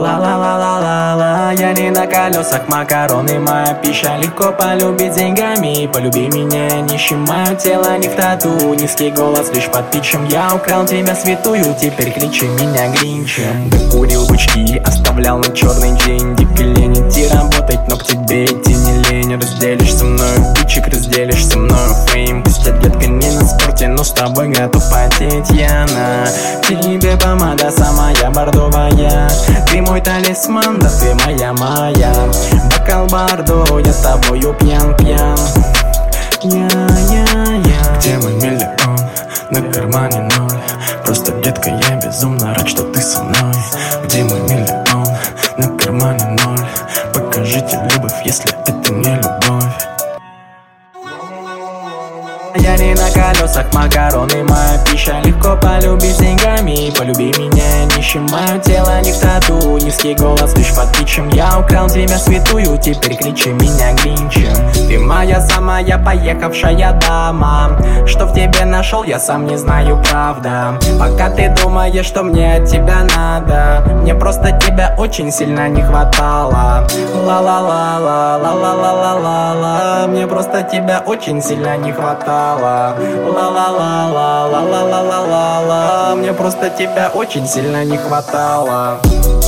Ла-ла-ла-ла-ла-ла, я не на колесах, макароны моя пища. Легко полюбить деньгами, полюби меня нищим. Мое тело не в тату, низкий голос лишь под питчем. Я украл тебя святую, теперь кричи меня Гринчем. Докурил бычки, оставлял на черный день. Дико лень идти работать, но к тебе идти не лень. Разделишь со мною птичек, разделишь со мною фейм. Пусть я, детка, не на спорте, но с тобой готов потеть. Я на тебе помада самая бордовая. Ты мой талисман, да ты моя. Бокал бордо, я тобою пьян. Я. Где мой миллион? На кармане ноль. Просто, детка, я безумно рад, что ты со мной. Где мой миллион? На кармане ноль. Покажите любовь, если это не любовь. Я не на колесах, макароны моя пища. Легко полюбить деньгами, полюби меня нищим. Мое тело не в тату, низкий голос лишь под питчем. Я украл тебя святую, теперь кричи меня Гринчем. Ты моя самая поехавшая дама. Что в тебе нашел, я сам не знаю, правда. Пока ты думаешь, что мне от тебя надо, мне просто тебя очень сильно не хватало. Ла-ла-ла-ла-ла-ла-ла-ла-ла, мне просто тебя очень сильно не хватало. Ла-ла-ла-ла-ла-ла-ла-ла-ла-ла, мне просто тебя очень сильно не хватало.